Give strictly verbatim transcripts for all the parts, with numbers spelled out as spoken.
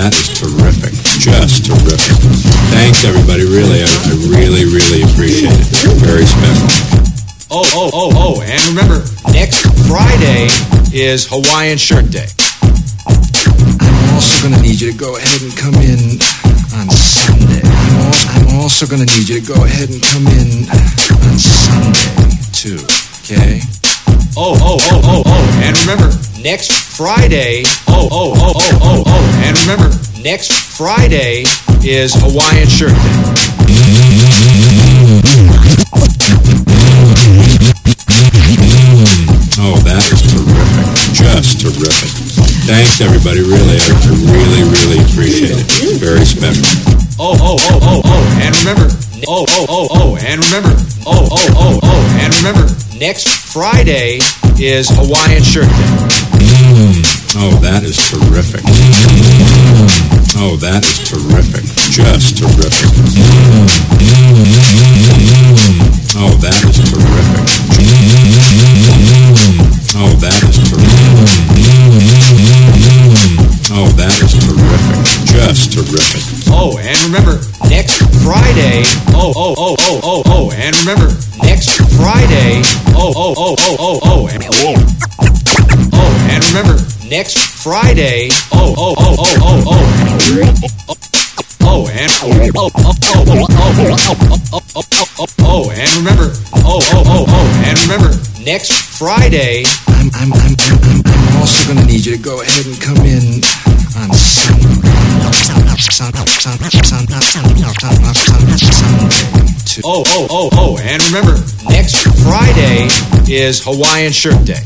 that is terrific. Just terrific. Thanks, everybody. Really, I, I really, really appreciate it. Very special. Oh, oh, oh, oh, and remember, next Friday is Hawaiian Shirt Day. I'm also going to need you to go ahead and come in on Sunday. I'm, al- I'm also going to need you to go ahead and come in on Sunday, too, okay? Oh, oh, oh, oh, oh, and remember, next Friday, oh, oh, oh, oh, oh, oh, and remember, next Friday is Hawaiian Shirt Day. Oh, that is terrific. Just terrific. Thanks, everybody. Really, I, I really, really appreciate it. Very special. Oh, oh, oh, oh, oh, and remember, oh, oh, oh, oh, and remember, oh, oh, oh, oh, and remember, next Friday is Hawaiian Shirt Day. Oh, that is terrific. Oh, that is terrific. Just terrific. Oh, that is terrific. Oh, that is terrific. Oh, that is terrific. Just terrific. Oh, and remember, next Friday, oh, oh, oh, oh, oh, oh, and remember, next Friday, oh, oh, oh, oh, oh, oh, and oh, and remember, next Friday, oh, oh, oh, oh, oh, oh, oh, and oh, oh, oh, oh, oh, oh, oh, oh, and remember, oh, oh, oh, oh, and remember, next Friday, I'm, I'm, I'm, I'm, I'm also going to need you to go ahead and come in on Sunday. Oh, oh, oh, oh, and remember, next Friday is Hawaiian Shirt Day.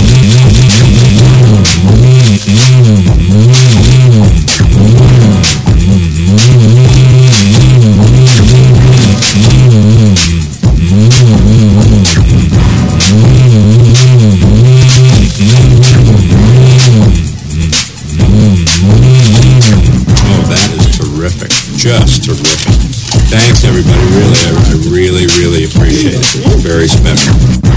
Oh, that is terrific. Just terrific. Thanks, everybody. Really, I, I really, really appreciate it. Very special.